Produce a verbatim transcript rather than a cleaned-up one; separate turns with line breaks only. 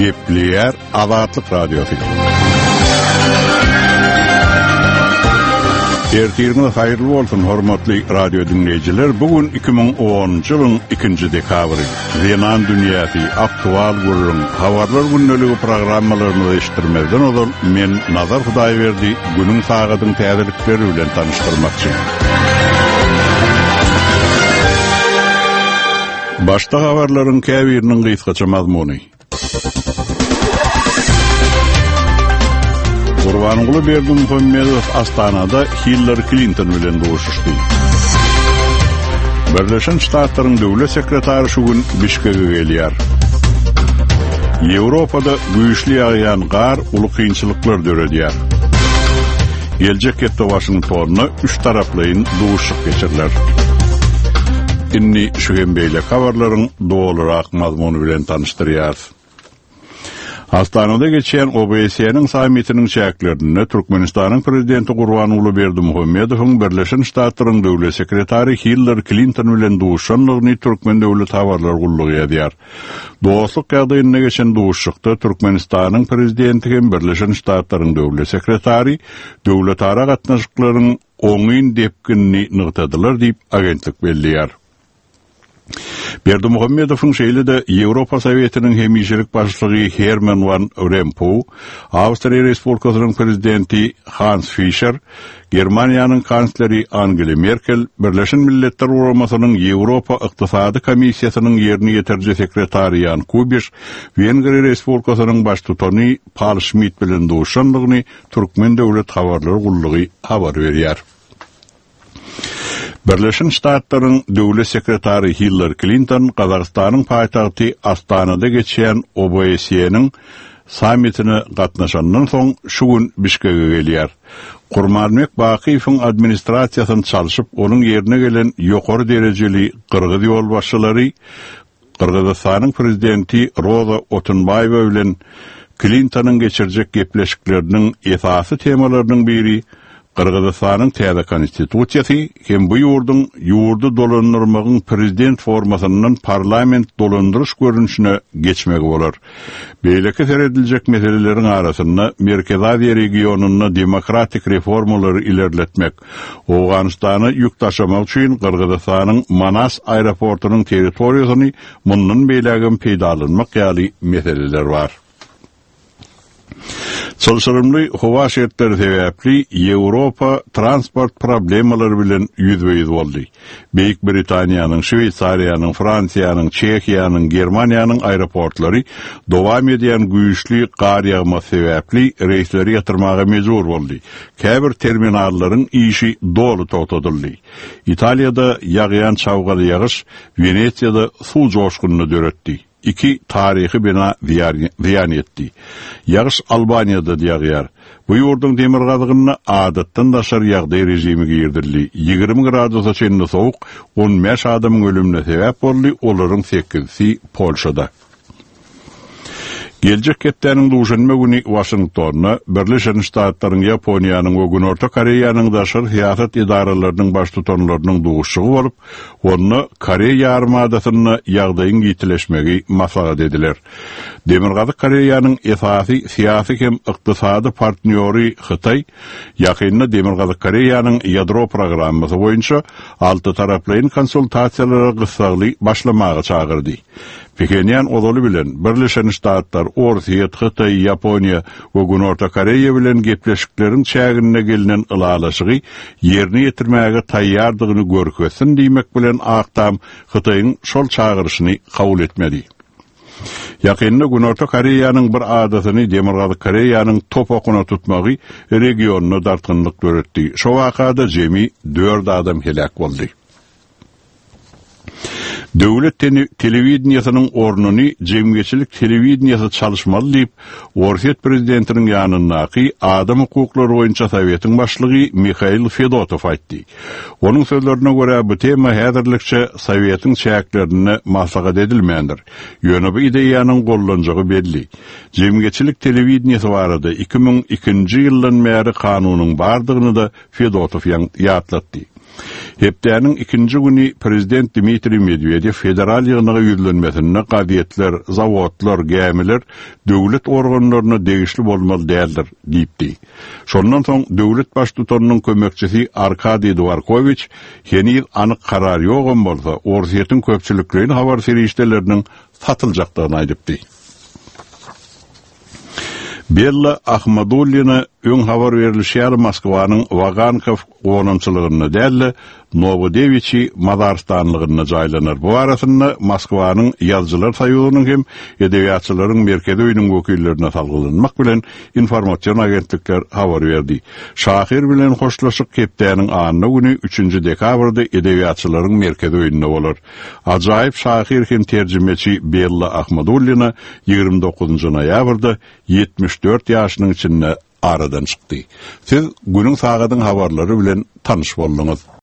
Gepleyer Azatlyk Radiosu. Ertiriniz hayırlı bolsun hormatly radio dinleyijiler. Bugün iki bin onuncu ýylyň ikinji dekabry. Zenan dünýäsi aktual gurrun habarlar günneligi programmalaryny eşitdirmezden ol men Nazar Hudaýberdi günüň sagadyň täzelikleri bilen tanıştyrmakçy. Başta habarlaryň käbiriniň gysgaça mazmuny. Gurbanuly Berdimuhammedow Astanada Hillary Clinton bilen duşuşdy. Birleşen Ştatlaryň döwlet sekretary şu gün Bişkek'e gelýär. Ýewropada güýçli ýaýan gar uly kynçylyklar döredýär. Geljek ýetdi Washingtonna üç taraplyň duşuşyk geçirilýär. Inni şu hem beýle habarlaryň dolarak mazmuny bilen tanıştyrýar. Astanada geçen O B S E'nin samitinin çäklerini Türkmenistanyň prezidenti Gurbanuly Berdimuhammedowyň Birleşen Ştatlaryň döwlet sekretary Hillary Clinton bilen duşanlygyny Türkmen döwlet habarlar gullugy edýär. Dostluk ýagdaýyna geçen duşuşykda Türkmenistanyň prezidenti hem Birleşen Ştatlaryň döwlet sekretary döwlet ara gatnaşyklaryň oňyn depkinini nygtadylar diýip agentlik belliýär. Berdimuhammedowyň şeýle-de Ýewropa Sowetiniň hemişelik başlygy Herman van Rompuy, Awstriýa Respublikasynyň prezidenti Hans Fischer, Germaniýanyň kansleri Angela Merkel, Birleşen Milletler Guramasynyň Ýewropa Ykdysady Komissiýasynyň ýerine ýetirji sekretary Jan Kubiš, Wengriýa Respublikasynyň baş tutany Paul Schmidt bilen duşanlygyny Türkmen döwlet habarlary gullugy habar berýär. Birleşen Ştatlaryň döwlet sekretary Hillary Clinton Kazakstanyň paýtagty Astanada geçen O B S E'niň samitine gatnaşandan soň şu gün Bişkek'e gelýär. Gurmanbek Bakiýewiň administrasiýasyny çalyşyp, onuň ýerine gelen ýokary derejeli Kyrgyz ýolbaşçylary Kyrgyzstanyň prezidenti Roza Otunbayewa bilen Clinton'ın geçirjek gepleşikleriniň esasy temalarynyň biri Kırgızstanyň täze konstitusiýasy hem bu ýurduň ýurdu dolandyrmagyň prezident formasynyň parlament dolandyryş görünüşine geçmegi bolar. Beýleki serediljek meseleleriň arasynda Merkezi Aziýa regionuny demokratik reformalary ilerletmek, Owganystany ýük taşamak üçin Kırgızstanyň Manas aeroportunyň territoriýasyny mundan beýlägen peýdalanmak ýaly meseleler bar. Çolşarymly howa şertleri sebäpli Ýewropa transport problemalary bilen ýüzbeýiz boldy. Beýik Britaniýanyň, Şweýçariýanyň, Fransiýanyň, Çekiýanyň, Germaniýanyň aeroportlary dowam edýän güýçli gar ýagmasy sebäpli reýsleri ýatyrmaga mejbur boldy. Käbir terminallaryň işi dolu togtadyldy. Italiýada ýagýan çawgaly ýagyş Venesiýada suw joşkunyny döretdi. İki tarihi bina ziyan etdi. Yağış Albanya'da ýagýar. Bu ýurduň demir gazygyny adatdan daşar ýagdaý rejimi girdirli. ýygrimi gradusa çenli sowuk on beş adamyň ölümine sebäp boldy. Olaryň sekizisi Polşada. Geljek ketdäniň duşanma güni Washingtonna Birleşen Ştatlaryň, Ýaponiýanyň we Günorta Koreýanyň daşary syýasat idaralarynyň baş tutanlarynyň duşuşy bolup, onu Koreýa ýarymadasyna ýagdaýyň gitileşmegi maslahat ediler. Demirgazy Koreýanyň esasy syýasy hem ykdysady partnýory Hytaý ýakynda Demirgazy Koreýanyň ýadro programmasy boýunça alty taraplaryň konsultasiýalary gysgaly başlamagy çagyrdy. Pekinýan odaly bilen Birleşen Ştatlar, Orsiýa, Hytaý, Ýaponiýa we Günorta Koreýa bilen gepleşikleriň çägine gelinen ılalaşygy ýerine ýetirmäge taýýardygyny görkezsin diýmek bilen Aktam Hytaýyň şol çagyryşyny kabul etmedi. Ýakynda Günorta Koreýanyň bir adatyny Demirgazy Koreýanyň topokuna tutmagy regionuny dartgynlyk göretdi. Şo wakada jemi dört adam helak boldy. Döwlet telewiziýasynyň ornuny jemgyçilik telewiziýasy çalyşmaly diýip, Orsiýet prezidentiniň ýanyndaky adam hukuklary boýunça Sowetiň başlygy Mikhail Fedotov aýtdy. Onuň sözlerine görä bu tema häzirlikçe Sowetiň çäklerini maslahat edilmeýändir. Ýöne bu ideýanyň gollanjagy belli. Jemgyçilik telewiziýasy barada iki bin ikinji ýyldan bäri kanunyň bardygyny da Fedotov ýatlatdy. Hepdäniň ikinji güni Prezident Dmitri Medvedev federal ýygynyga ýüzlenmesine qadiyetler, zawodlar, gämiler döwlet organlaryna degişli bolmaly däldir diýipdi. Şondan soň döwlet baştutannyň kömekçisi Arkadiy Dvorkovich heni anyk karar ýogam bolsa, orsiýetin köpçüliklerini habar serişdeleriniň satyljakdygyny aýdypdy. Bella Ahmadullina öň habar berilýär Moskwanyň Vagankov gonamçylygyny dälle Novodevichi Madarstanlygyna jaýlanar. Bu arasynda Moskwanyň ýazgylar saýygynyň hem edebiýatçylaryň merkezi öýüniň wekillerine salgylanymak bilen informasiýon agentlikler habar berdi. Şahir bilen hoşlaşyk Hepdäniň anyny güni üçünji dekabrda edebiýatçylaryň merkezi öýünde bolar. Ajaýyp şahir hem terjimeçi Bella Ahmadullina ýygrimi dokuzunji noýabrda ýetmiş dört ýaşynyň içinde aradan çykdy. Siz günüň sagadyň habarlary bilen tanyş boldunuz.